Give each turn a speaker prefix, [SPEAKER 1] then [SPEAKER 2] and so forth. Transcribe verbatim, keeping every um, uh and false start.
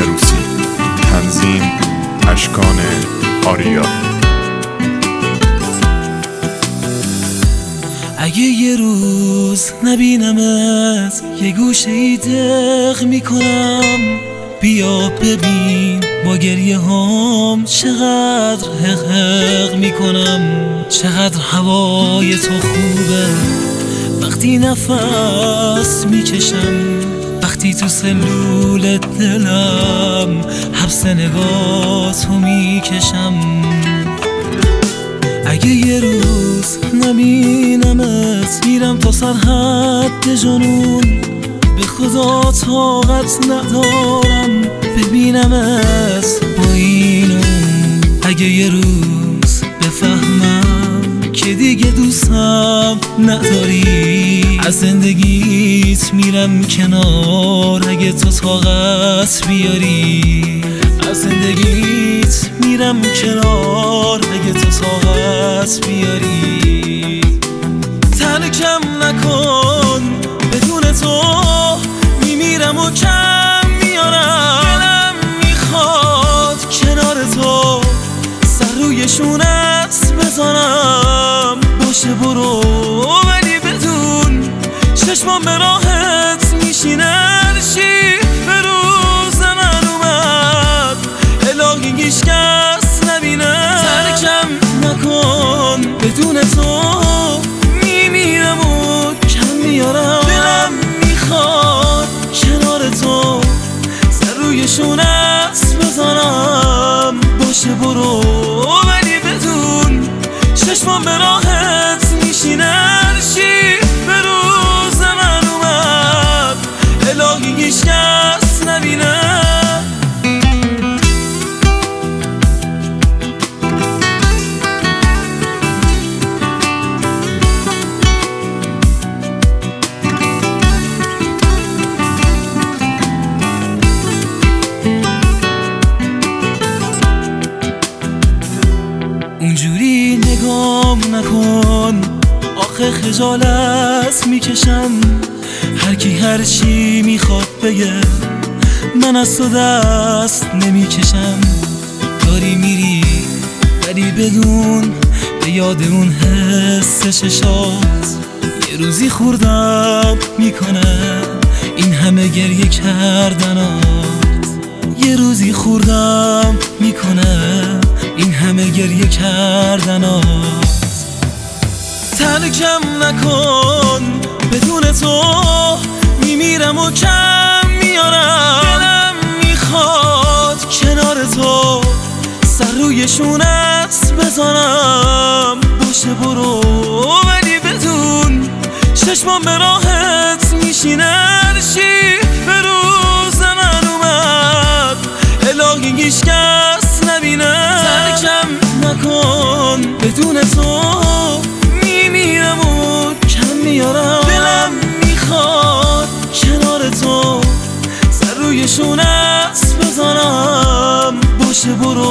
[SPEAKER 1] عروسی. تنظیم اشکان آریا.
[SPEAKER 2] اگه یه روز نبینمت یه گوشه ای دق میکنم، بیا ببین با گریه هام چقدر حق حق میکنم. چقدر هوای تو خوبه وقتی نفس میکشم، وقتی تو سلول دلم حبس نگاه تو میکشم. اگه یه روز نبینمت میرم تا سرحد جنون، به خدا طاقت ندارم ببینمت با اینون. اگه یه روز بفهمم که دیگه دوستم نداری، از زندگیت میرم کنار اگه تو طاقت بیاری. از زندگیت میرم کنار اگه تو طاقت بیاری. ترکم نکن بدون تو میمیرم و کم میارم. دلم میخواد کنار تو سر روی شونت بزنم. باشه برو ولی بدون چشمام به راحت میشینه. چی به روز من اومد الهی هیچ کس نبینه. ترکم نکن بدون تو میمیرم و کم میارم. دلم میخواد کنار تو سر روی شونت بزنم. باشه برو ولی بدون چشمام به راحت میشینه. چی به روز من اومد الهی هیچ کس نبینه. اونجوری نگام نکن آخه خجالت میکشم. هر کی هر چی میخواد بگه من از تو دست نمیکشم. داری میری ولی بدون به یاد اون حس چشات یه روزی خوردم میکنه این همه گریه کردنات. یه روزی خوردم میکنه این همه گریه کردنات. ترکم نکن بدون تو میمیرم و کم میارم. دلم میخواد کنار تو سر روی شونت بزنم. باشه برو ولی بدون چشمام به راحت میشینه. چی به روز من اومد الهی هیچ کس نبینه. ترکم نکن بدون تو میمیرم و کم میارم. دلم میخواد کنار تو سر روی شونت بزنم. باشه برو